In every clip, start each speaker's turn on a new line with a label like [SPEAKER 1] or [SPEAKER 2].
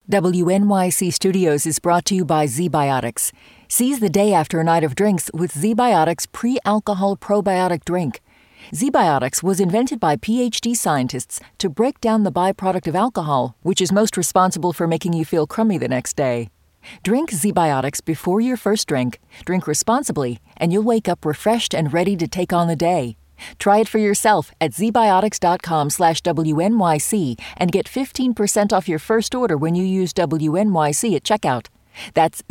[SPEAKER 1] WNYC Studios is brought to you by ZBiotics. Seize the day after a night of drinks with ZBiotics pre-alcohol probiotic drink. ZBiotics was invented by PhD scientists to break down the byproduct of alcohol, which is most responsible for making you feel crummy the next day. Drink ZBiotics before your first drink, drink responsibly, and you'll wake up refreshed and ready to take on the day. Try it for yourself at zbiotics.com/WNYC and get 15% off your first order when you use WNYC at checkout. That's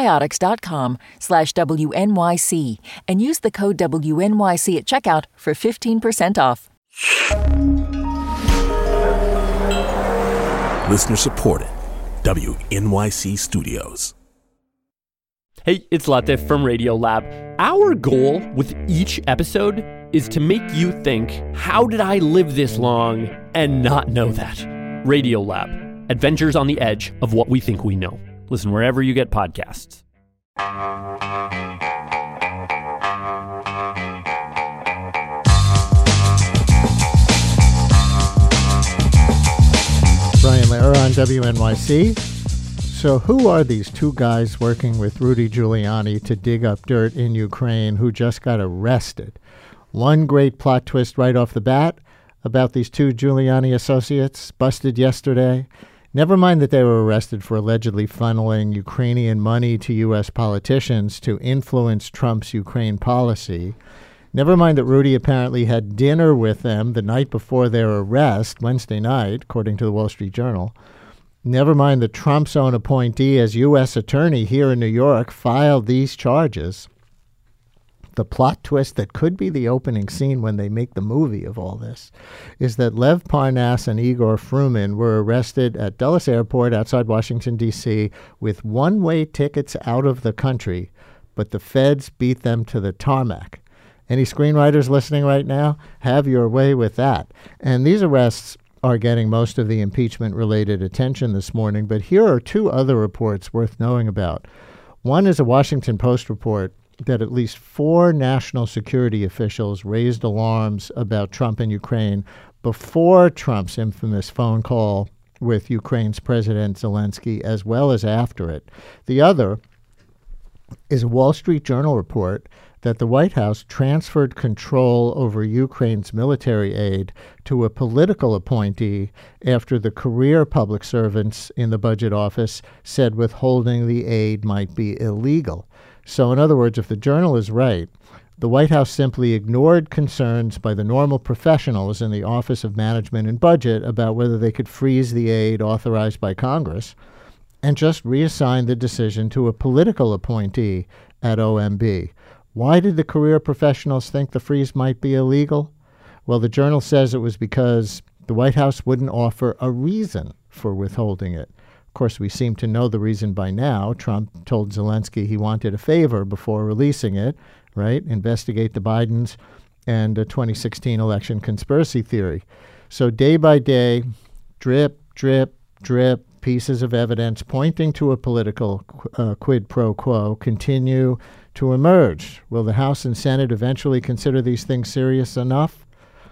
[SPEAKER 1] zbiotics.com/WNYC and use the code WNYC at checkout for 15% off.
[SPEAKER 2] Listener supported. WNYC Studios.
[SPEAKER 3] Hey, it's Latif from Radiolab. Our goal with each episode is to make you think, how did I live this long and not know that? Radiolab, adventures on the edge of what we think we know. Listen wherever you get podcasts.
[SPEAKER 4] Brian Lehrer on WNYC. So who are these two guys working with Rudy Giuliani to dig up dirt in Ukraine who just got arrested? One great plot twist right off the bat about these two Giuliani associates busted yesterday. Never mind that they were arrested for allegedly funneling Ukrainian money to U.S. politicians to influence Trump's Ukraine policy. Never mind that Rudy apparently had dinner with them the night before their arrest, Wednesday night, according to the Wall Street Journal. Never mind that Trump's own appointee as U.S. attorney here in New York filed these charges. The plot twist that could be the opening scene when they make the movie of all this is that Lev Parnas and Igor Fruman were arrested at Dulles Airport outside Washington, D.C. with one-way tickets out of the country, but the feds beat them to the tarmac. Any screenwriters listening right now, have your way with that. And these arrests are getting most of the impeachment-related attention this morning, but here are two other reports worth knowing about. One is a Washington Post report that at least 4 national security officials raised alarms about Trump and Ukraine before Trump's infamous phone call with Ukraine's President Zelensky, as well as after it. The other is a Wall Street Journal report that the White House transferred control over Ukraine's military aid to a political appointee after the career public servants in the budget office said withholding the aid might be illegal. So in other words, if the Journal is right, the White House simply ignored concerns by the normal professionals in the Office of Management and Budget about whether they could freeze the aid authorized by Congress and just reassigned the decision to a political appointee at OMB. Why did the career professionals think the freeze might be illegal? Well, the Journal says it was because the White House wouldn't offer a reason for withholding it. Of course, we seem to know the reason by now. Trump told Zelensky he wanted a favor before releasing it, right? Investigate the Bidens and a 2016 election conspiracy theory. So day by day, drip, drip, drip, pieces of evidence pointing to a political quid pro quo continue to emerge. Will the House and Senate eventually consider these things serious enough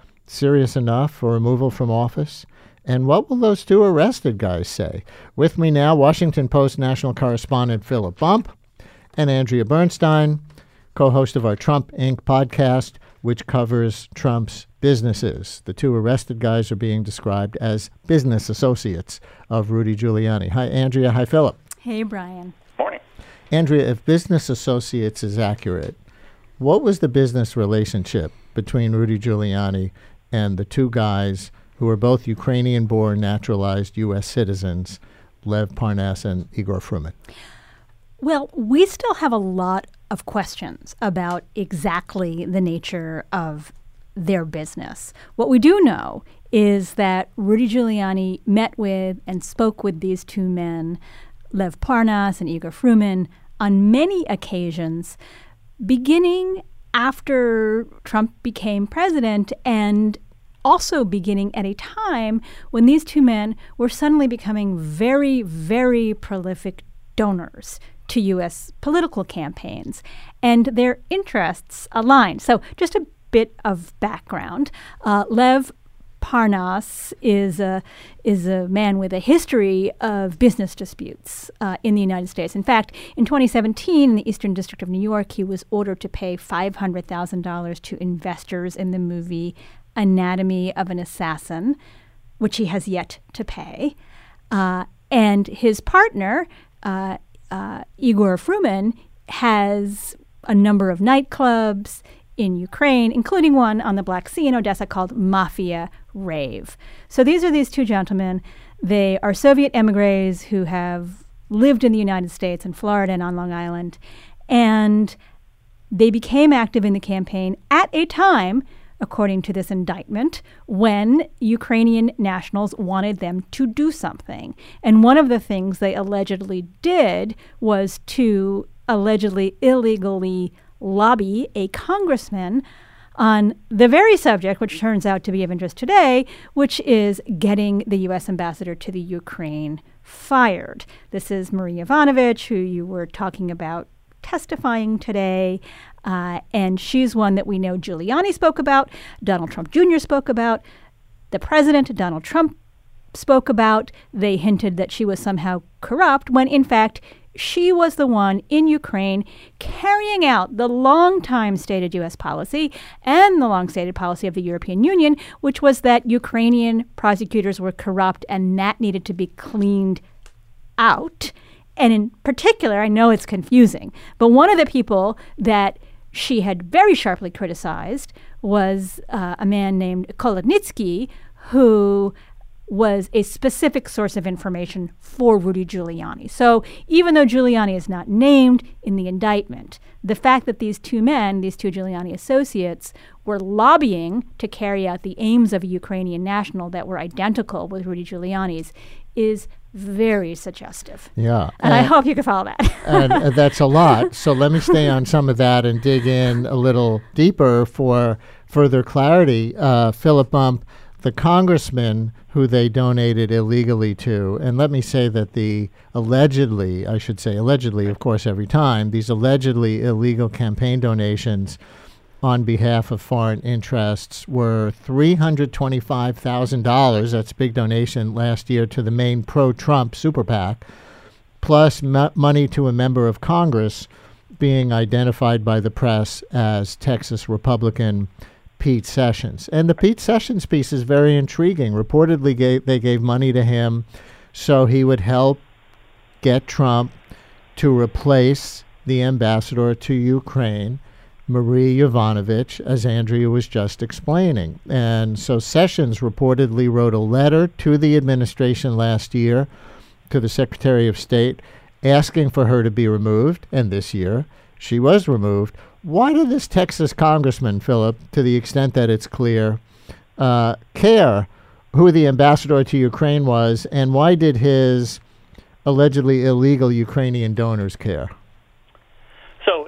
[SPEAKER 4] for removal from office? And what will those two arrested guys say? With me now, Washington Post national correspondent Philip Bump and Andrea Bernstein, co-host of our Trump Inc. podcast, which covers Trump's businesses. The two arrested guys are being described as business associates of Rudy Giuliani. Hi, Andrea. Hi, Philip.
[SPEAKER 5] Hey, Brian.
[SPEAKER 6] Morning.
[SPEAKER 4] Andrea, if business associates is accurate, what was the business relationship between Rudy Giuliani and the two guys who are both Ukrainian-born naturalized U.S. citizens, Lev Parnas and Igor Fruman?
[SPEAKER 5] Well, we still have a lot of questions about exactly the nature of their business. What we do know is that Rudy Giuliani met with and spoke with these two men, Lev Parnas and Igor Fruman, on many occasions, beginning after Trump became president and also beginning at a time when these two men were suddenly becoming very, very prolific donors to U.S. political campaigns, and their interests aligned. So just a bit of background. Lev Parnas is a man with a history of business disputes in the United States. In fact, in 2017, in the Eastern District of New York, he was ordered to pay $500,000 to investors in the movie Anatomy of an Assassin, which he has yet to pay. And his partner, Igor Fruman, has a number of nightclubs in Ukraine, including one on the Black Sea in Odessa called Mafia Rave. So these are these two gentlemen. They are Soviet emigres who have lived in the United States, in Florida and on Long Island. And they became active in the campaign at a time, according to this indictment, when Ukrainian nationals wanted them to do something. And one of the things they allegedly did was to allegedly illegally lobby a congressman on the very subject, which turns out to be of interest today, which is getting the U.S. ambassador to the Ukraine fired. This is Marie Yovanovitch, who you were talking about testifying today, and she's one that we know Giuliani spoke about, Donald Trump Jr. spoke about, the president, Donald Trump, spoke about. They hinted that she was somehow corrupt, when in fact she was the one in Ukraine carrying out the long-time stated U.S. policy and the long-stated policy of the European Union, which was that Ukrainian prosecutors were corrupt and that needed to be cleaned out. And in particular, I know it's confusing, but one of the people that she had very sharply criticized was a man named Kolodnitsky, who was a specific source of information for Rudy Giuliani. So even though Giuliani is not named in the indictment, the fact that these two men, these two Giuliani associates, were lobbying to carry out the aims of a Ukrainian national that were identical with Rudy Giuliani's is very suggestive.
[SPEAKER 4] Yeah.
[SPEAKER 5] And I hope you can follow that.
[SPEAKER 4] And that's a lot. So let me stay on some of that and dig in a little deeper for further clarity. Philip Bump, the congressman who they donated illegally to, and let me say that the allegedly, of course, every time, these allegedly illegal campaign donations on behalf of foreign interests were $325,000. That's a big donation last year to the main pro-Trump super PAC, plus money to a member of Congress being identified by the press as Texas Republican Pete Sessions. And the Pete Sessions piece is very intriguing. Reportedly, they gave money to him so he would help get Trump to replace the ambassador to Ukraine, Marie Yovanovitch, as Andrea was just explaining. And so Sessions reportedly wrote a letter to the administration last year, to the Secretary of State, asking for her to be removed. And this year, she was removed. Why did this Texas congressman, Philip, to the extent that it's clear, care who the ambassador to Ukraine was, and why did his allegedly illegal Ukrainian donors care?
[SPEAKER 6] So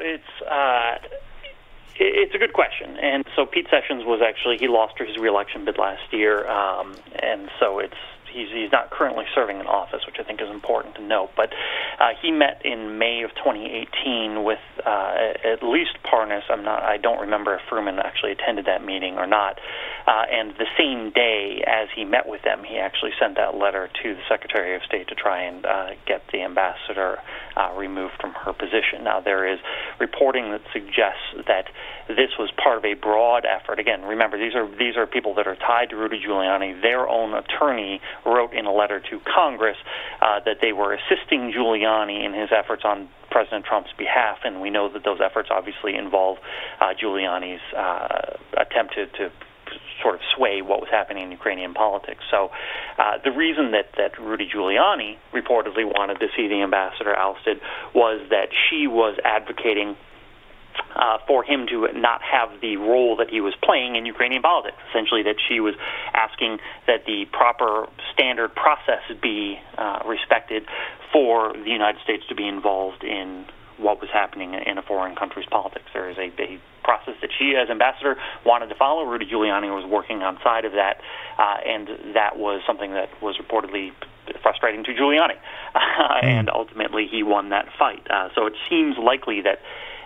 [SPEAKER 6] it's a good question. And so Pete Sessions he lost his reelection bid last year, and so he's not currently serving in office, which I think is important to note. But he met in May of 2018 with at least Parnas. I don't remember if Fruman actually attended that meeting or not. And the same day as he met with them, he actually sent that letter to the Secretary of State to try and get the ambassador removed from her position. Now, there is reporting that suggests that this was part of a broad effort. Again, remember, these are people that are tied to Rudy Giuliani. Their own attorney wrote in a letter to Congress that they were assisting Giuliani in his efforts on President Trump's behalf, and we know that those efforts obviously involve Giuliani's attempt to sort of sway what was happening in Ukrainian politics. So the reason that Rudy Giuliani reportedly wanted to see the ambassador ousted was that she was advocating for him to not have the role that he was playing in Ukrainian politics. Essentially, that she was asking that the proper standard process be respected for the United States to be involved in what was happening in a foreign country's politics. There is a process that she, as ambassador, wanted to follow. Rudy Giuliani was working on side of that, and that was something that was reportedly frustrating to Giuliani. And ultimately, he won that fight. So it seems likely that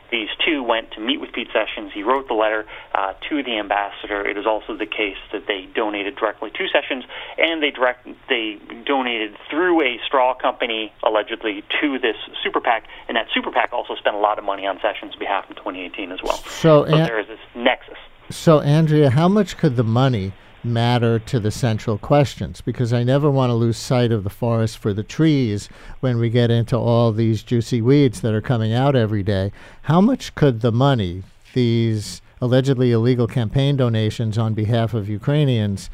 [SPEAKER 6] these two went to meet with Pete Sessions. He wrote the letter to the ambassador. It is also the case that they donated directly to Sessions, and they donated through a straw company, allegedly, to this super PAC, and that super PAC also spent a lot of money on Sessions' behalf in 2018 as well. So there is this nexus.
[SPEAKER 4] So, Andrea, how much could the money matter to the central questions? Because I never want to lose sight of the forest for the trees when we get into all these juicy weeds that are coming out every day. How much could the money, these allegedly illegal campaign donations on behalf of Ukrainians,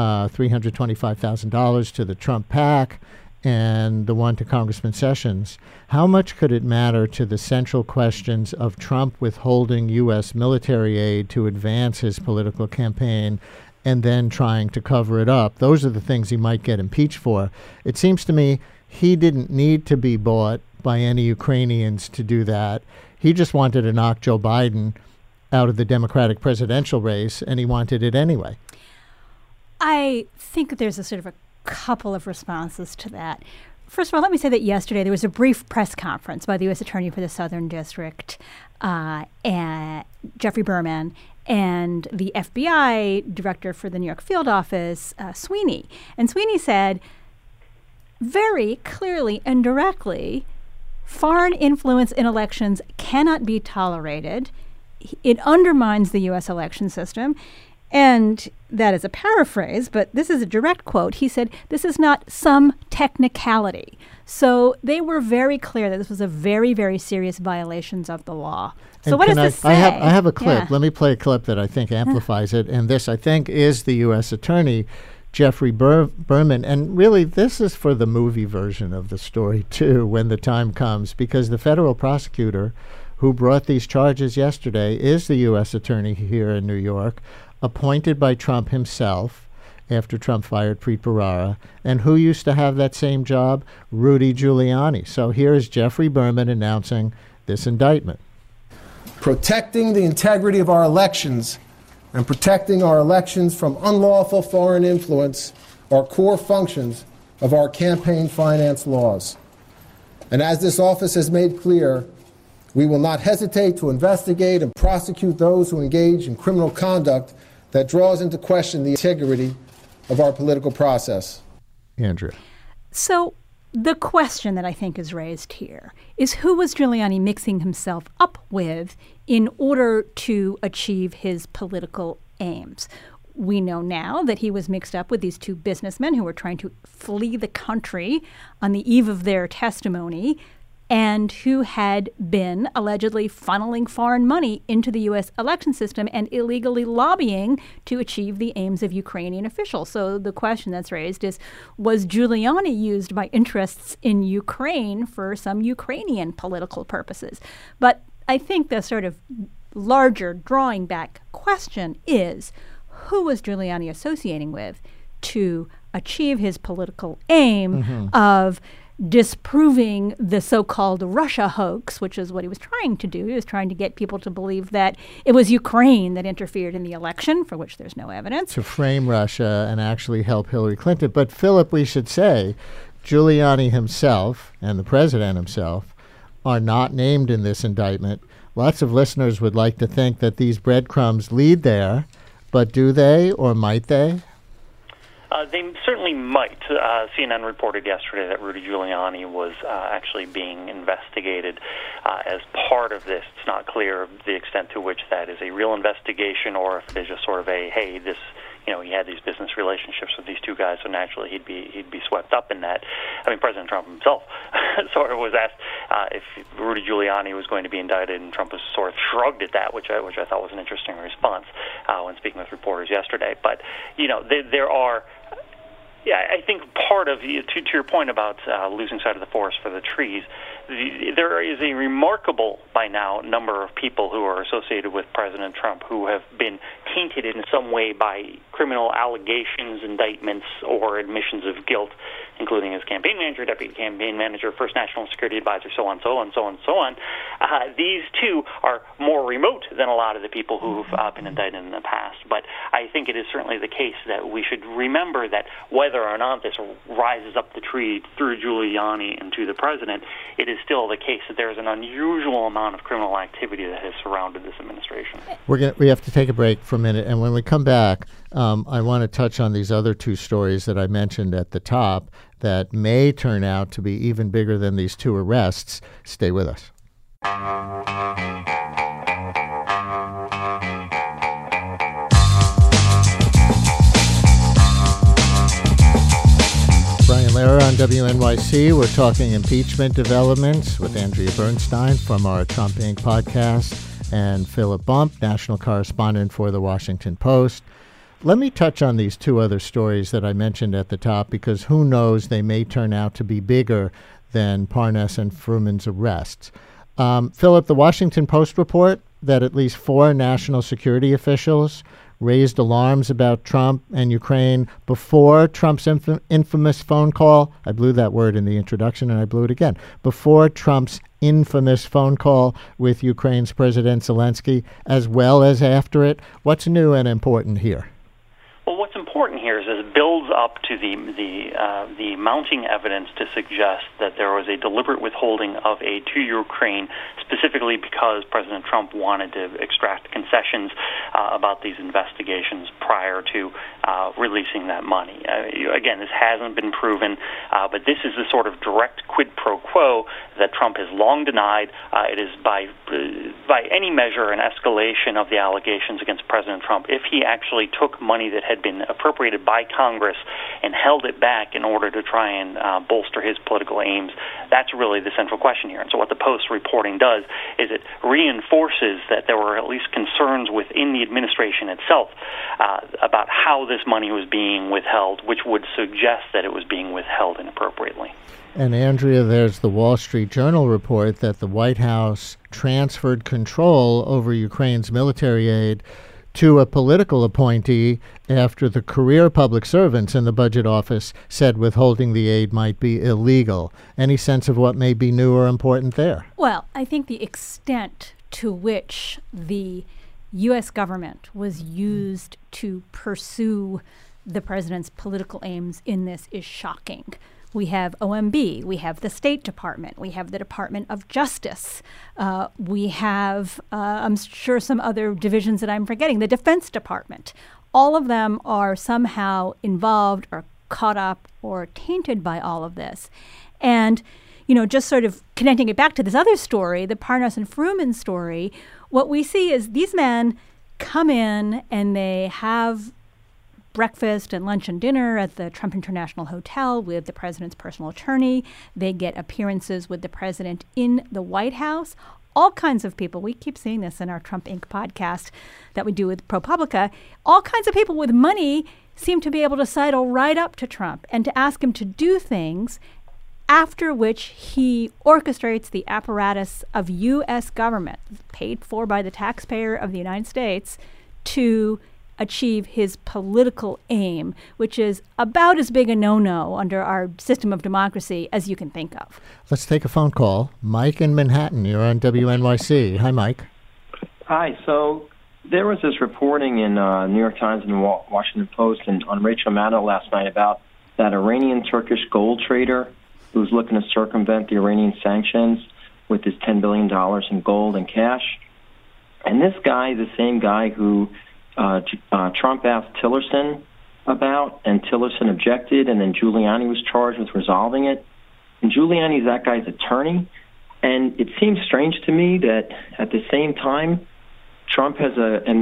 [SPEAKER 4] $325,000 to the Trump PAC and the one to Congressman Sessions, how much could it matter to the central questions of Trump withholding U.S. military aid to advance his political campaign and then trying to cover it up? Those are the things he might get impeached for. It seems to me he didn't need to be bought by any Ukrainians to do that. He just wanted to knock Joe Biden out of the Democratic presidential race, and he wanted it anyway.
[SPEAKER 5] I think there's a sort of a couple of responses to that. First of all, let me say that yesterday there was a brief press conference by the U.S. Attorney for the Southern District, and Jeffrey Berman, and the FBI director for the New York field office, Sweeney. And Sweeney said very clearly and directly, foreign influence in elections cannot be tolerated. It undermines the U.S. election system. And that is a paraphrase, but this is a direct quote. He said, this is not some technicality. So they were very clear that this was a very, very serious violations of the law. So
[SPEAKER 4] and
[SPEAKER 5] what does this say?
[SPEAKER 4] I have a clip. Yeah. Let me play a clip that I think amplifies it. And this, I think, is the U.S. Attorney, Jeffrey Berman. And really, this is for the movie version of the story, too, when the time comes, because the federal prosecutor who brought these charges yesterday is the U.S. Attorney here in New York, appointed by Trump himself after Trump fired Preet Bharara. And who used to have that same job? Rudy Giuliani. So here is Jeffrey Berman announcing this indictment.
[SPEAKER 7] Protecting the integrity of our elections and protecting our elections from unlawful foreign influence are core functions of our campaign finance laws. And as this office has made clear, we will not hesitate to investigate and prosecute those who engage in criminal conduct that draws into question the integrity of our political process.
[SPEAKER 4] Andrea.
[SPEAKER 5] So the question that I think is raised here is, who was Giuliani mixing himself up with in order to achieve his political aims? We know now that he was mixed up with these two businessmen who were trying to flee the country on the eve of their testimony, and who had been allegedly funneling foreign money into the U.S. election system and illegally lobbying to achieve the aims of Ukrainian officials. So the question that's raised is, was Giuliani used by interests in Ukraine for some Ukrainian political purposes? But I think the sort of larger drawing back question is, who was Giuliani associating with to achieve his political aim of disproving the so-called Russia hoax, which is what he was trying to do. He was trying to get people to believe that it was Ukraine that interfered in the election, for which there's no evidence.
[SPEAKER 4] To frame Russia and actually help Hillary Clinton. But, Philip, we should say, Giuliani himself and the president himself are not named in this indictment. Lots of listeners would like to think that these breadcrumbs lead there, but do they or might they?
[SPEAKER 6] They certainly might. CNN reported yesterday that Rudy Giuliani was actually being investigated as part of this. It's not clear the extent to which that is a real investigation, or if there's just sort of a, hey, this, he had these business relationships with these two guys, so naturally he'd be swept up in that. I mean, President Trump himself sort of was asked if Rudy Giuliani was going to be indicted, and Trump was sort of shrugged at that, which I thought was an interesting response when speaking with reporters yesterday. But there are. Yeah, I think part of, to your point about losing sight of the forest for the trees, there is a remarkable, by now, number of people who are associated with President Trump who have been tainted in some way by criminal allegations, indictments, or admissions of guilt, including his campaign manager, deputy campaign manager, first national security advisor, so on, so on, so on, so on. these two are more remote than a lot of the people who've been indicted in the past. But I think it is certainly the case that we should remember that whether or not this rises up the tree through Giuliani and to the president, it is still the case that there is an unusual amount of criminal activity that has surrounded this administration.
[SPEAKER 4] We have to take a break for a minute, and when we come back, I want to touch on these other two stories that I mentioned at the top that may turn out to be even bigger than these two arrests. Stay with us. Brian Lehrer on WNYC. We're talking impeachment developments with Andrea Bernstein from our Trump Inc. podcast and Philip Bump, national correspondent for The Washington Post. Let me touch on these two other stories that I mentioned at the top, because who knows, they may turn out to be bigger than Parnas and Fruman's arrests. Philip, the Washington Post report that at least 4 national security officials raised alarms about Trump and Ukraine before Trump's infamous phone call. I blew that word in the introduction, and I blew it again. Before Trump's infamous phone call with Ukraine's President Zelensky, as well as after it. What's new and important here?
[SPEAKER 6] Well, what's important here is it builds up to the mounting evidence to suggest that there was a deliberate withholding of aid to Ukraine, specifically because President Trump wanted to extract concessions about these investigations prior to releasing that money. Again, this hasn't been proven, but this is the sort of direct quid pro quo that Trump has long denied. It is by any measure an escalation of the allegations against President Trump. If he actually took money that had been appropriated by Congress and held it back in order to try and bolster his political aims, that's really the central question here. And so what the Post reporting does is it reinforces that there were at least concerns within the administration itself about how this money was being withheld, which would suggest that it was being withheld inappropriately.
[SPEAKER 4] And Andrea, there's the Wall Street Journal report that the White House transferred control over Ukraine's military aid to a political appointee after the career public servants in the budget office said withholding the aid might be illegal. Any sense of what may be new or important there?
[SPEAKER 5] Well, I think the extent to which the U.S. government was used to pursue the president's political aims in this is shocking. We have OMB, we have the State Department, we have the Department of Justice, we have, I'm sure, some other divisions that I'm forgetting, the Defense Department. All of them are somehow involved or caught up or tainted by all of this. And, you know, just sort of connecting it back to this other story, the Parnas and Fruman story, what we see is these men come in and they have breakfast and lunch and dinner at the Trump International Hotel with the president's personal attorney. They get appearances with the president in the White House. All kinds of people. We keep seeing this in our Trump Inc. podcast that we do with ProPublica. All kinds of people with money seem to be able to sidle right up to Trump and to ask him to do things, after which he orchestrates the apparatus of U.S. government, paid for by the taxpayer of the United States, to achieve his political aim, which is about as big a no-no under our system of democracy as you can think of.
[SPEAKER 4] Let's take a phone call. Mike in Manhattan, you're on WNYC. Hi, Mike.
[SPEAKER 8] Hi. So there was this reporting in New York Times and the Washington Post and on Rachel Maddow last night about that Iranian-Turkish gold trader who's looking to circumvent the Iranian sanctions with his $10 billion in gold and cash. And this guy, the same guy who Trump asked Tillerson about, and Tillerson objected, and then Giuliani was charged with resolving it. And Giuliani's that guy's attorney, and it seems strange to me that at the same time, Trump has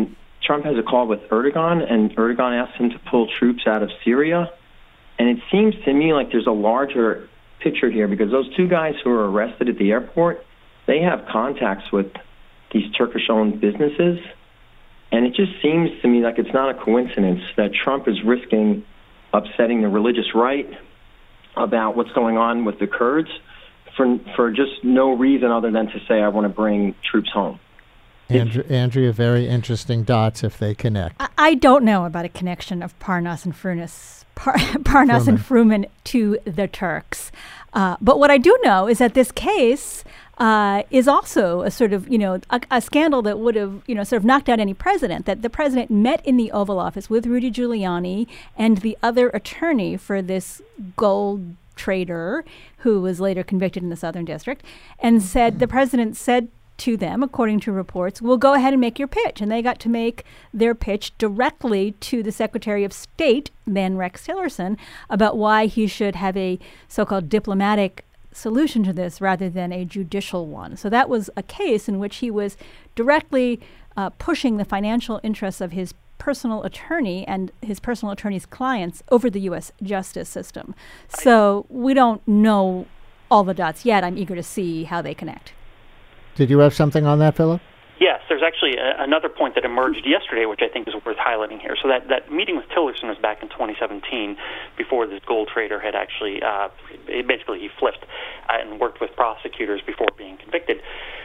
[SPEAKER 8] a call with Erdogan, and Erdogan asked him to pull troops out of Syria. And it seems to me like there's a larger picture here, because those two guys who were arrested at the airport, they have contacts with these Turkish-owned businesses. And it just seems to me like it's not a coincidence that Trump is risking upsetting the religious right about what's going on with the Kurds for just no reason other than to say, I want to bring troops home.
[SPEAKER 4] Andrea, very interesting dots if they connect.
[SPEAKER 5] I don't know about a connection of Parnas and Fruman to the Turks. But what I do know is that this case is also a sort of, a scandal that would have, sort of knocked out any president, that the president met in the Oval Office with Rudy Giuliani and the other attorney for this gold trader who was later convicted in the Southern District, and the president said to them, according to reports, "Well, go ahead and make your pitch." And they got to make their pitch directly to the Secretary of State, then Rex Tillerson, about why he should have a so-called diplomatic solution to this rather than a judicial one. So that was a case in which he was directly pushing the financial interests of his personal attorney and his personal attorney's clients over the U.S. justice system. So we don't know all the dots yet. I'm eager to see how they connect.
[SPEAKER 4] Did you have something on that, Philip?
[SPEAKER 6] Yes, there's actually another point that emerged yesterday, which I think is worth highlighting here. So that meeting with Tillerson was back in 2017, before this gold trader had actually, basically he flipped and worked with prosecutors before being convicted.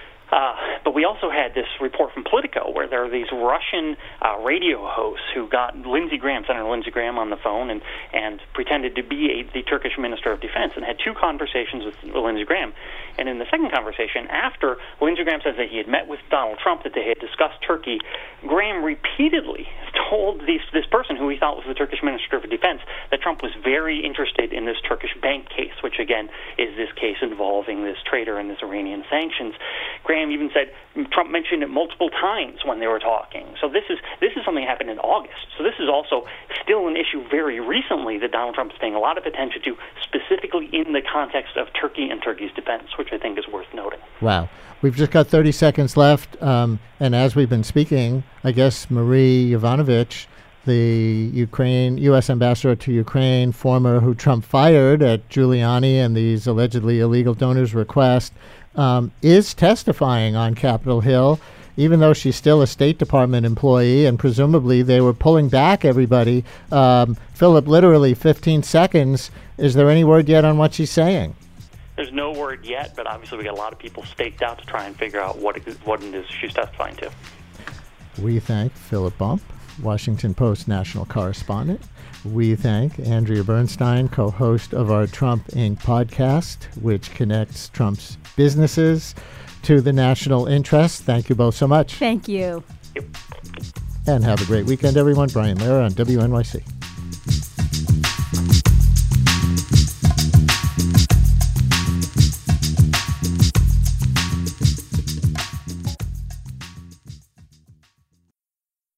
[SPEAKER 6] But we also had this report from Politico where there are these Russian radio hosts who got Senator Lindsey Graham on the phone and pretended to be the Turkish Minister of Defense and had two conversations with Lindsey Graham. And in the second conversation, after Lindsey Graham says that he had met with Donald Trump, that they had discussed Turkey, Graham repeatedly told this person who he thought was the Turkish Minister of Defense that Trump was very interested in this Turkish bank case, which again is this case involving this trader and this Iranian sanctions. Graham even said Trump mentioned it multiple times when they were talking. So this is something that happened in August. So this is also still an issue very recently that Donald Trump is paying a lot of attention to, specifically in the context of Turkey and Turkey's defense, which I think is worth noting.
[SPEAKER 4] Wow. We've just got 30 seconds left. And as we've been speaking, I guess Marie Yovanovitch, the U.S. ambassador to Ukraine, former who Trump fired at Giuliani and these allegedly illegal donors' request, is testifying on Capitol Hill, even though she's still a State Department employee, and presumably they were pulling back everybody. Philip, literally 15 seconds. Is there any word yet on what she's saying?
[SPEAKER 6] There's no word yet, but obviously we got a lot of people staked out to try and figure out what it is she's testifying to. We
[SPEAKER 4] thank Philip Bump, Washington Post national correspondent. We thank Andrea Bernstein, co-host of our Trump Inc. podcast, which connects Trump's businesses to the national interest. Thank you both so much.
[SPEAKER 5] Thank you.
[SPEAKER 6] Yep.
[SPEAKER 4] And have a great weekend, everyone. Brian Lehrer on WNYC.